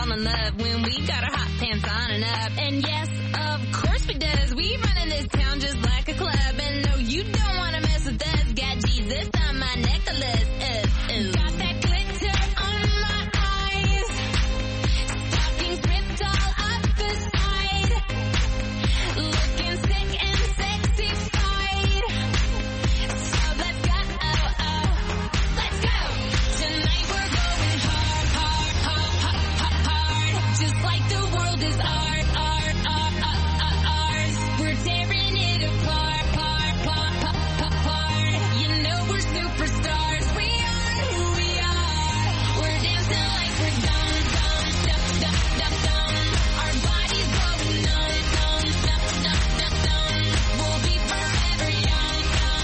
fall in love when we got our hot pants on and up. And yes, of course we does. We run in this town just like a club. And no, you don't want to mess with us. Got Jesus on my necklace. Got that glitter on my eyes. Stockings ripped all up the side. Looking sick and sexified. So let's go, let's go. Tonight we're going hard, hard, hard, hard, hard, hard. Just like the world is ours. We're tearing it apart, part. You know we're superstars. We are who we are. We're dancing like we're dumb. Our bodies going numb. We'll be forever young.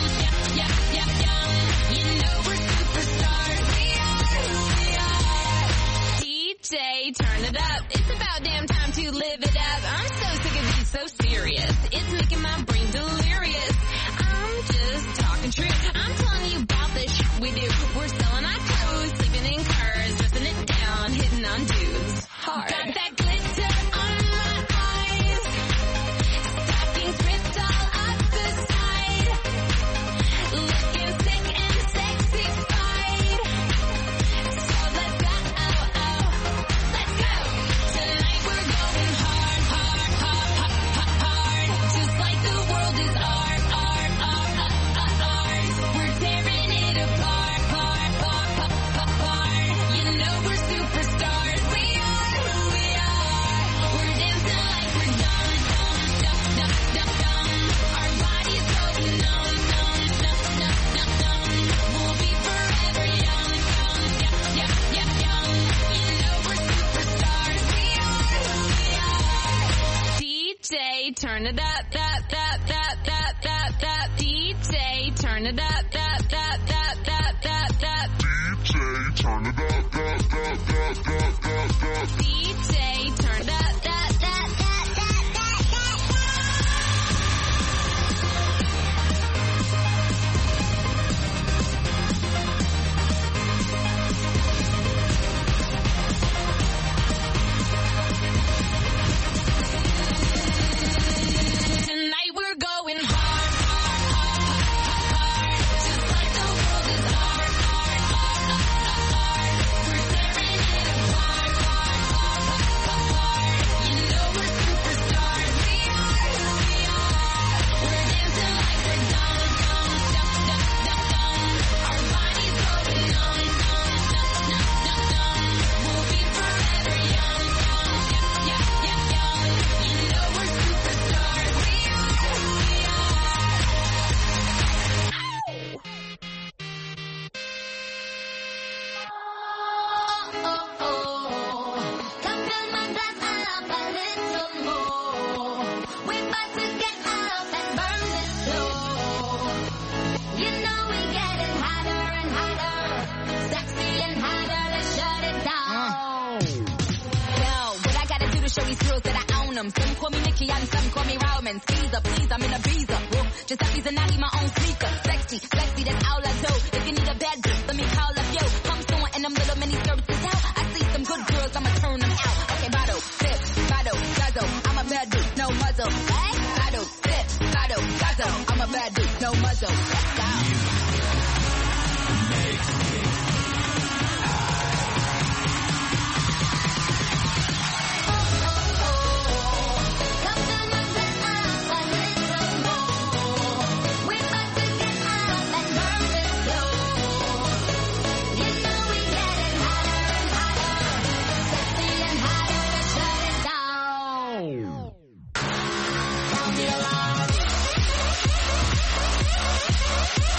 You know we're superstars. We are who we are. DJ, turn it up. It's about damn time to live it up. I'm so sick of being so serious. It's making my brain delirious. I'm just talking truth. I'm telling you about the shit we do. We're selling our clothes, sleeping in cars, dressing it down, hitting on dudes hard. Got that glitter on my eyes. Stockings ripped all up the side. Looking sick and sexified. So let's go, let's go. Tonight we're going hard, hard, hard, hard, hard. Just like the world is ours. We're tearing it apart, part. You know we're superstars. We are who we are. We're dancing like we're dumb. Our bodies going numb. We'll be forever young. You know we're superstars. We are who we are. DJ, turn it up. DJ, turn it up. DJ, turn it up. DJ, turn it up. Tonight we're going hard, just like the world is ours. We're tearing it apart, You know we're superstars. We are who we are. We're dancing like we're dumb. Our bodies going numb. We'll be forever young. You know we're superstars. We are who we are. Come fill my glass up a little more. We're about to get up and burn this floor. You know we getting hotter and hotter, sexy and hotter. Let's shut it down. Yo, what I gotta do to show these girls that I own them? Some call me Nikki and some call me Roman. Skeezer, please, I'm in a visa. Whoa, just like these and I need my own sneaker. Sexy, flexy, that's all I do. If you need a bad bitch, let me call up yo. Come soon and them little mini skirts is out. I see some good girls, I'ma turn them out. Okay, bottle, sip, bottle, guzzle. I'm a bad dude, no muzzle. Hey, bottle, sip, bottle, guzzle. I'm a bad dude, no muzzle. Let's go. Come fill my glass up a little more. We're about to get up and burn this floor. You know we getting hotter and hotter, sexy and hotter. Let's shut it down. Sound the alarm.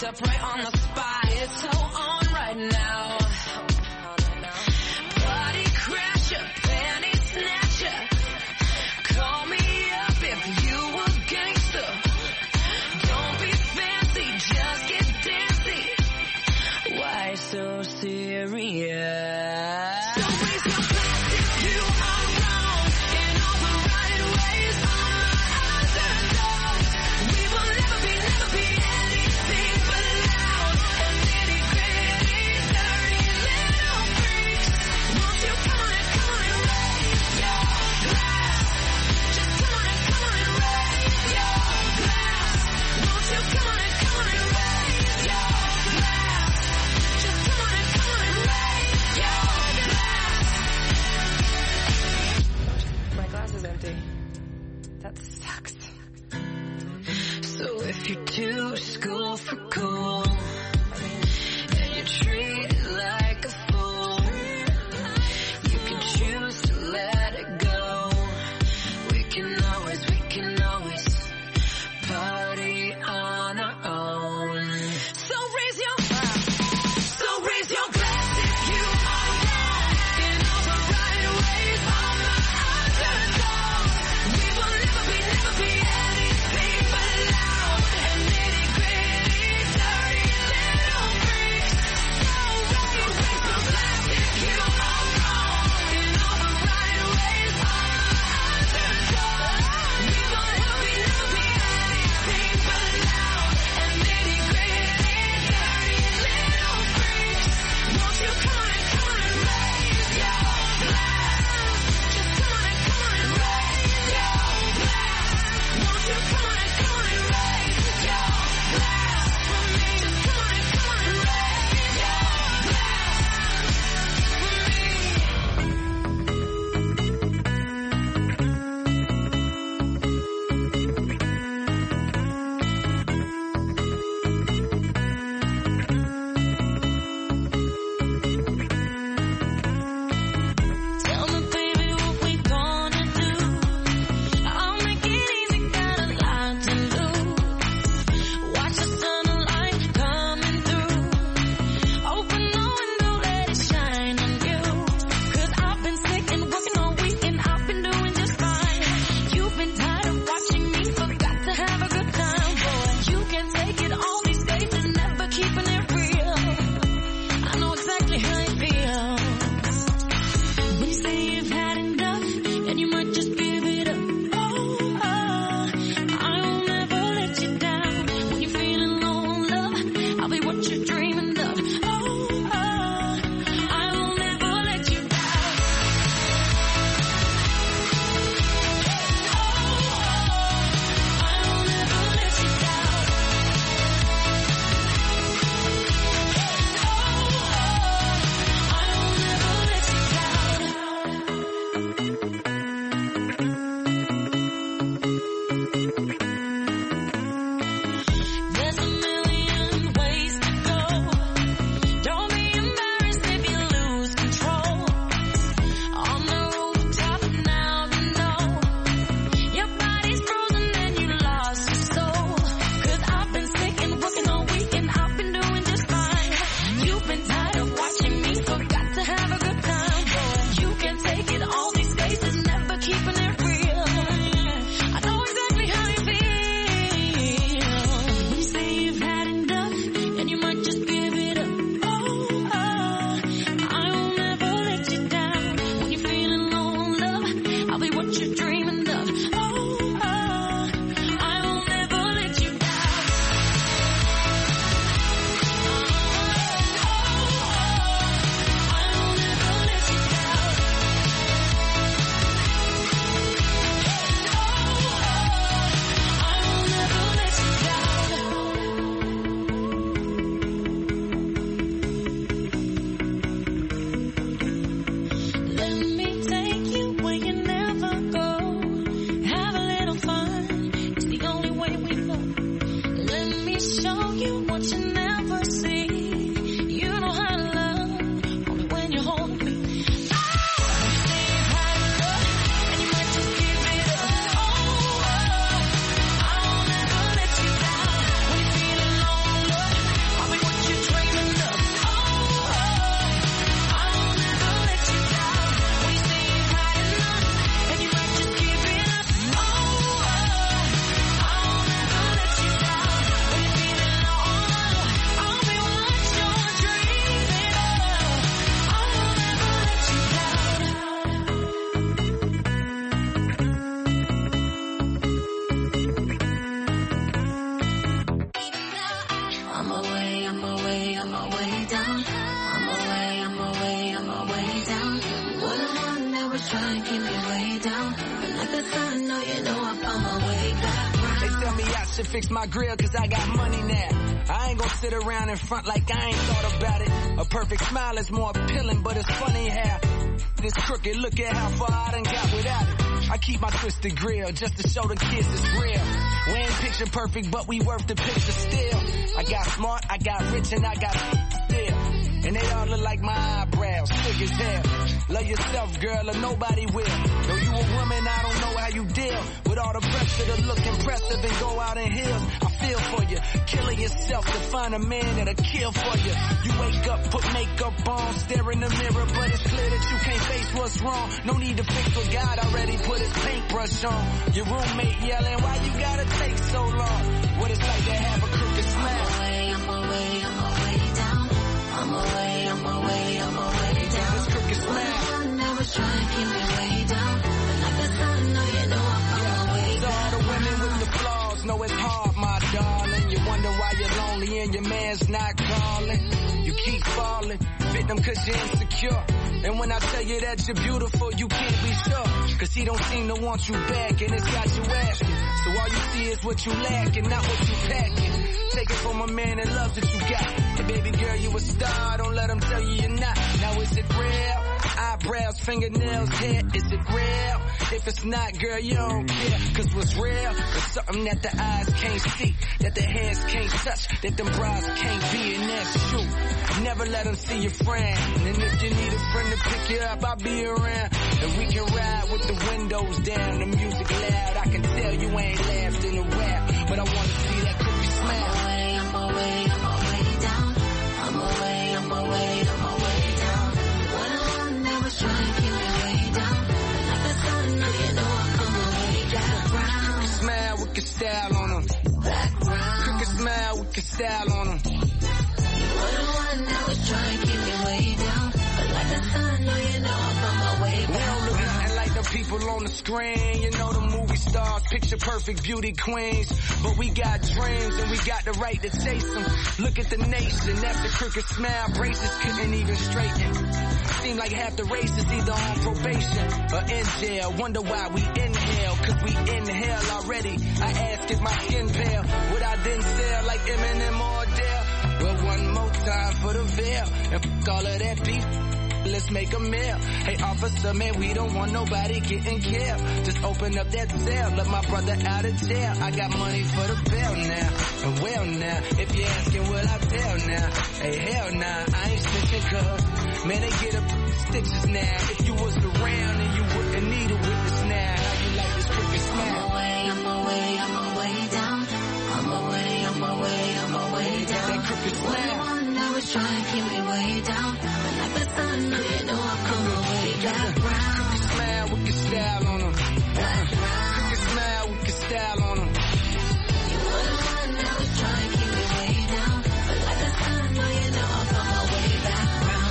up right on the spot. It's so on right now. Body crasher, panty snatcher. Call me up if you a gangster. Don't be fancy, just get dancy. Why so serious? So raise your glass if you are wrong. In all the right ways, all my underdogs. We will never be anything but loud and nitty gritty, dirty little freaks. Won't you come on and raise your glass? Just come on and raise your glass. Won't you come on and raise your glass? Just come on and raise your glass. My glass is empty. That sucks. So if you're too school for cool and you treat it like a fool, you can choose to let it go. We can always party on our own. So raise your glass if you are wrong. In all the right ways, all my underdogs. We will never be anything but loud and nitty gritty, dirty little freaks. So raise your glass if you are wrong. In all the right ways, all my underdogs. We will never be anything but loud and nitty gritty, dirty little freaks. Won't you come on and raise your glass? Just come on and raise your glass. Won't you come on and raise your glass for me? Just come on and raise your Tell me, baby, what we gonna do? I'll make it easy, got a lot to lose. Watch the sunlight coming through. Open the window, let it shine on you. 'Cause I've been sick and working all week and I've been doing just fine. You've been tired of watching me, forgot to have a good time, boy. You can't take it all these days and never keeping it real. I know exactly how you feel. When you say you've had enough, and you might just give it up. Oh, I will never let you down. When you're feeling low on love, I'll be what you're dreaming of. Oh, I will never let you down. I will never let you down. I will never let you down. There's a million ways to go. Don't be embarrassed if you lose control. On the rooftop now you know your body's frozen and you lost your soul. 'Cause I've been sick and working all week and I've been doing just fine. You've been tired of watching me, forgot to have a good time, boy. You can't take it all these days and never keeping it real. I know exactly how you feel. When you say you've had enough, and you might just give it up. Oh, I will never let you down. When you're feeling low on love, I'll be what you're dreaming of. Oh, I will never let you down. I will never let you down. I will never let you down. Let me take you where you never go. Have a little fun. It's the only way we know. Let me show you what you never see. You know how to love only when you hold me. Say you've had enough, and you might just give it up. Oh, I will never let you down. When you're feeling low on love, way down. But like the sun, no, you know I found my way back round. They tell me I should fix my grill cause I got money now. I ain't gonna sit around in front like I ain't thought about it. A perfect smile is more appealing, but it's funny how this crooked, look at how far I done got without it. I keep my twisted grill just to show the kids it's real. We ain't picture perfect, but we worth the picture still. I got smart, I got rich, and I got still. And they all look like my eyebrows, thick as hell. Love yourself, girl, or nobody will. Though you a woman, I don't know how you deal with all the pressure to look impressive and go out in heels. I feel for you, killing yourself to find a man that'll kill for you. You wake up, put makeup on, stare in the mirror, but it's clear that you can't face what's wrong. No need to fix what God already put his paintbrush on. Your roommate yelling, why you gotta take so long? What it's like to have a crooked smile. I'm away down. I'm away down. This crooked smile. Never try to keep me way down. But like the sun, no, you know I found my way back. All the women with the flaws know it's hard, my darling. You wonder why you're lonely and your man's not calling. You keep falling, victim cause you're insecure. And when I tell you that you're beautiful, you can't be sure. Cause he don't seem to want you back and it's got you asking. So all you see is what you lack and not what you packing. Take it from a man that loves what you got. Hey baby girl, you a star, don't let him tell you you're not. Now is it real? Eyebrows, fingernails, hair, is it real? If it's not, girl, you don't care. Cause what's real is something that the eyes can't see, that the hands can't touch, that them bras can't be, and that's true. Never let them see your friend. And if you need a friend to pick you up, I'll be around. And we can ride with the windows down, the music loud. I can tell you ain't laughed in a while, but I wanna see that crooked smile. I'm away down. I'm away down. When I'm never trying to keep me way down. Like the sun, now you know I come away back round. Crooked smile with your style on them. Back round. Crooked smile with your style on them. Never try to keep me way down. But like the sun, no, you know I found my way back. We don't look nothing like the people on the screen. You know the movie stars, picture perfect beauty queens. But we got dreams and we got the right to chase them. Look at the nation, that's the crooked smile. Braces couldn't even straighten. Seem like half the race is either on probation or in jail. Wonder why we inhale, cause we inhale already. I ask if my skin pale, would I then sell like Eminem or Adele? Well, one more time for the veil, and f*** all of that beef, let's make a meal. Hey officer, man, we don't want nobody getting killed. Just open up that cell, let my brother out of jail. I got money for the bail now, and well now, if you're asking will I bail now? Hey hell nah, I ain't snitching cuz, man they get up stitches now. If you was around and you wouldn't need a witness now. How you like this crooked smile? I'm away down. I'm away down. That crooked smile. Never try to keep me way down. But like the sun, no, you know I come away back round. Crooked smile with your style on them. Crooked smile with your style on them. You wouldn't never try to keep me way down. But like the sun, no, you know I come my way back round.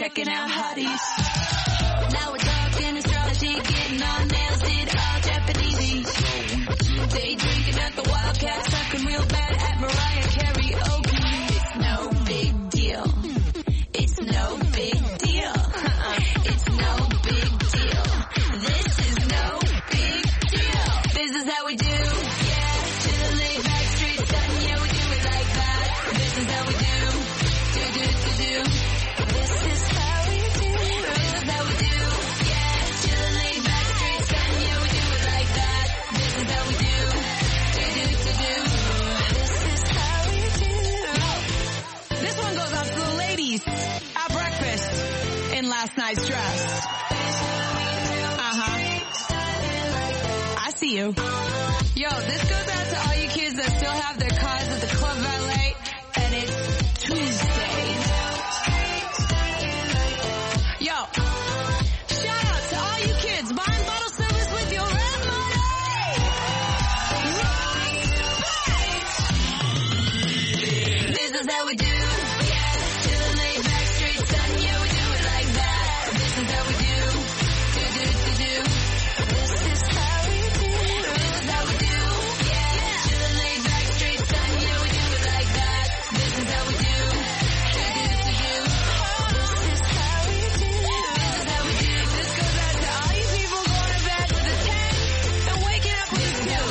checking out hotties. Now we're talking astrology, getting on nails, did all Japanese. Day drinking at the Wildcat, sucking real bad at Mariah karaoke. It's no big deal. It's no big deal. It's no big deal. This is no big deal. This is how we do. Yeah, chillin' laid back, straight sun. Yeah, we do it like that. This is how we do. Do. This is how we do. This is how we do. Yeah, chillin' laid back, straight sun. Yeah, we do it like that. This is how we do. Do. This is how we do. This one goes out to the ladies at breakfast in last night's dress. I see you. Yo, this goes out to all you kids that still have their cars at the club valet, and it's Tuesday. Yo, shout out to all you kids buying bottle service with your rent money. This is how we do. Yeah, chillin' laid back, straight sun. Yeah, we do it like that. This is how we do. Do. This is how we do. This is how we do. Yeah, chillin' laid back, straight sun. Yeah, we do it like that. This is how we do. Do. This is how we do. This is how we do. This goes out to all you people going to bed with a 10 and waking up with a 2. Not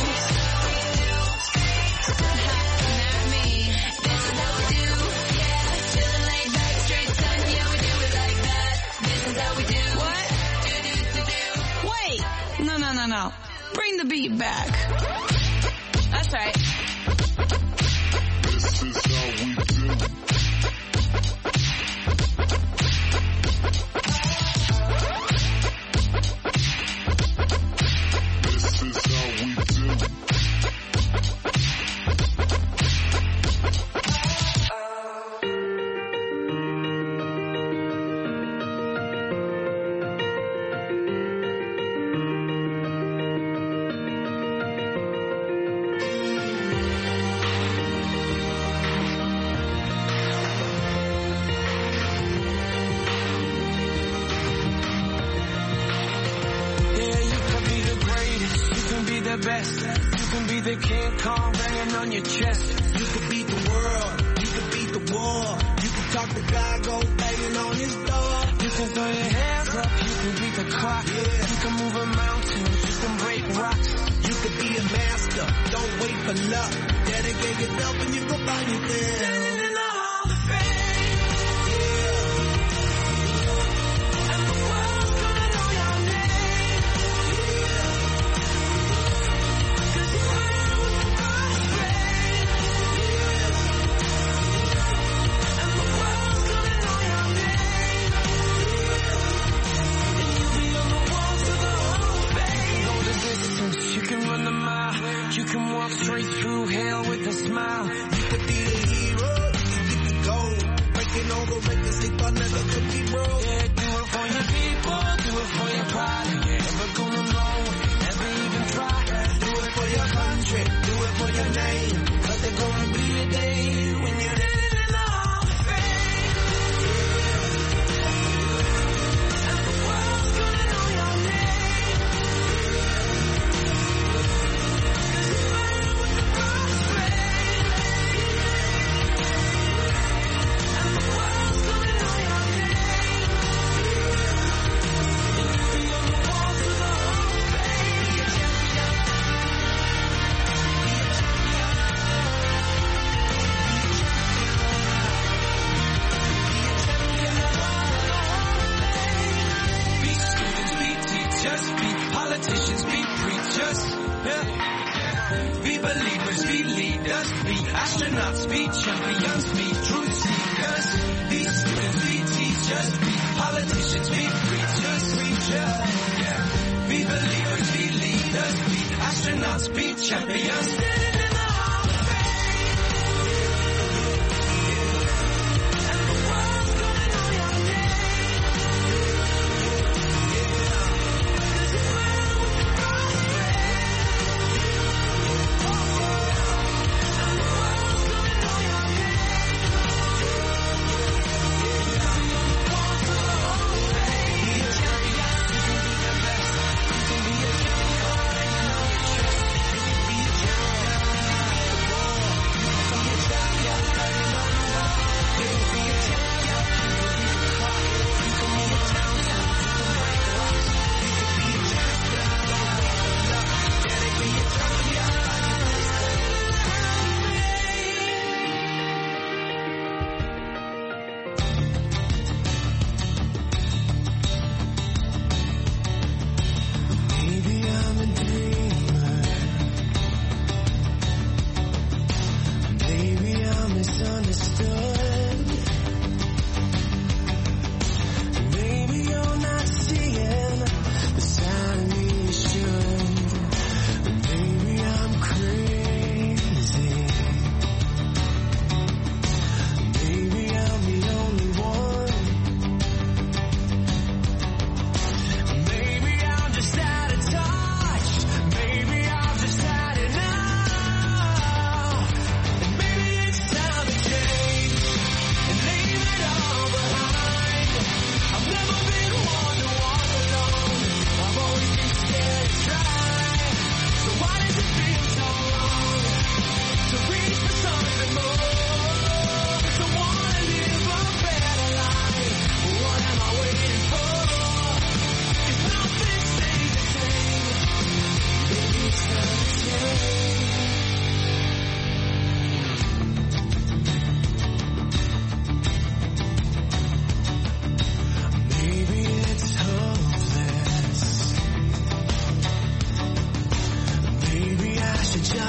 me. This is how we do. Yeah, chillin' laid back, straight sun. Yeah, we do it like that. This is how we do. What? Do. Wait. No. Bring the beat back. That's right. This is how we do. This is how we do. Yeah, you can be the greatest, you can be the best, you can be the King Kong banging on your chest. You could beat the world, you could beat the war. You could talk to God, go banging on his door. You can throw your hands up, you can beat the clock. Yeah. You can move a mountain, you can break rocks. You could be a master, don't wait for luck. Dedicate yourself and you go find your thing. Standing in the Hall of Fame. And the world's gonna know your name. 'Cause you ran with the first grade. And the world's gonna know your name. And you'll be on the walls of the Hall of Fame. Go the distance, you can run the mile. You can walk straight through hell with a smile. You could be the hero, you could get the gold. Breaking all the records they thought never could be broke. Yeah, do it for your people, do it for your pride. You ain't never gonna know, never even try. Do it for your country, do it for your name. 'Cause there's gonna be a day when you're living in the Hall of Fame. And the world's gonna know your name. 'Cause you ran with the first grade. And the world's gonna know your name. And you'll be on the walls of the Hall of Fame. Be a champion. Be students, be teachers, be politicians, be preachers. Yeah. Be believers, be leaders, be astronauts, be champions, be truth seekers. Be students, be teachers, be politicians, be preachers. Yeah. Be believers, be leaders, be astronauts, be champions. Standing in the Hall of Fame. And the world's gonna know your name. 'Cause you ran with the first grade. And the world's gonna know your name. You'll be on the walls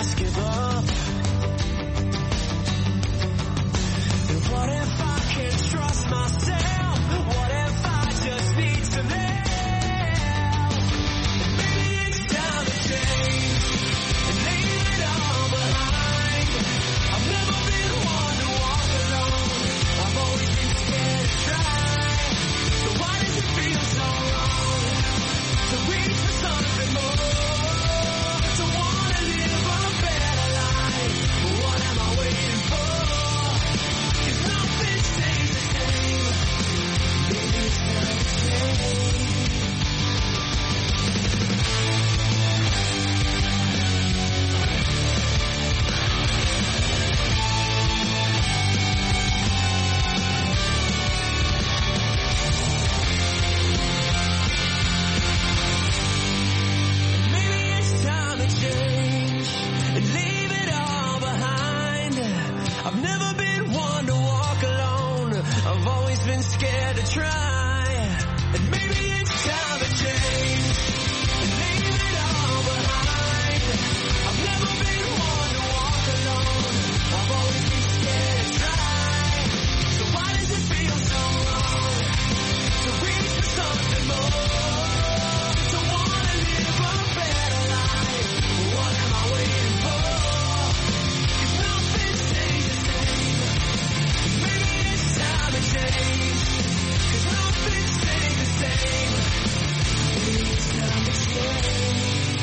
just give up? And what if I can't trust myself? What if I just need some help? Maybe it's time to change and leave it all behind. I've never been one to walk alone. I've always been scared to try. So why does it feel so wrong to reach for something more? To wanna live a better life. What am I waiting for? 'Cause nothing stays the same. Maybe it's time to change. Maybe it's time to change and leave it all behind. I've never been one to walk alone. I've always been scared to try. And maybe it's time to change and leave it all behind. I've never been one to walk alone. I've always been scared to try. So why does it feel so wrong to reach for something more? To wanna live a better life. What am I waiting for? 'Cause nothing stays the same. Maybe it's time to change. 'Cause nothing stays the same. Maybe it's time to change.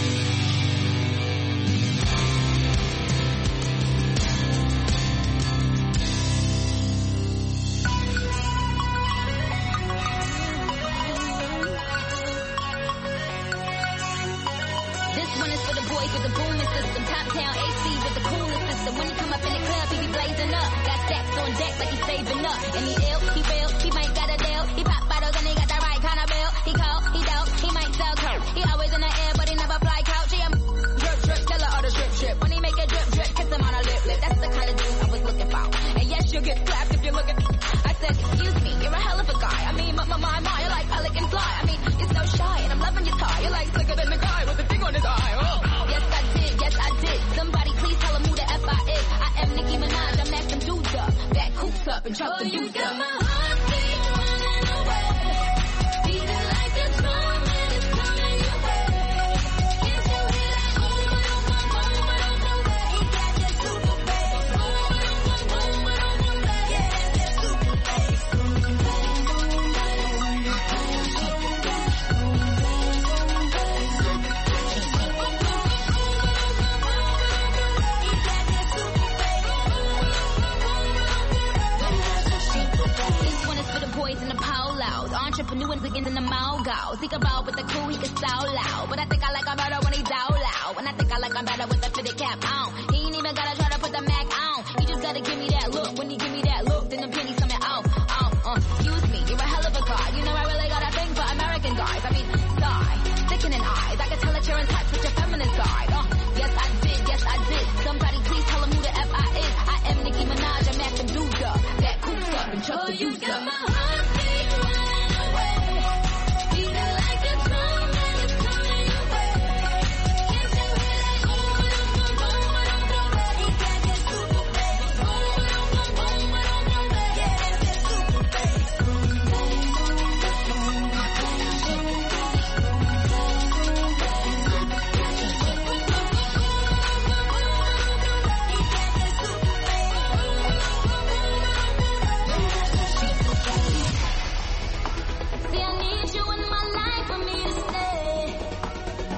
This one is for the boys with the booming system. Top town AC with the coolest system. When he come up in the club, he be blazing up. Got stacks on deck like he's saving up. And he ill, he real, he might got a deal. He pop bottles and he got the right kind of bill. He cold, he dope, he might sell coke. He always in the air, but he never fly couch. He a drip, drip, tell her all the drip, drip. When he make a drip, drip, kiss him on a lip, lip. That's the kind of dude I was looking for. And yes, you'll get slapped if you look at. I said, excuse me, you're a hell of a guy. I mean, my, you're like pelican fly. I mean, you're so shy, and I'm loving your tie. You're like slicker than the guy with the thing on his eye. Oh. Yes I did. Somebody please tell him who the F I is. I am Nicki Minaj, I'm that them dudes up. Back coops up and chuck the You youth got up. my heartbeat running away. Beating like a drum and it's coming your way. Can't you hear that? Boom, boom, boom, boom, boom, boom, boom. He got that super bass. Boom, boom, boom, boom, boom, boom, boom. Yeah, that super bass. Boom, boom, boom, boom, boom, This one is for the boys in the polos. Entrepreneurs against in the mogos. He can roll with the crew, he can so loud. But I think I like him better when he's out loud. And I think I like him better with the fitted cap on. He ain't even gotta try to put the Mac on. He just gotta give me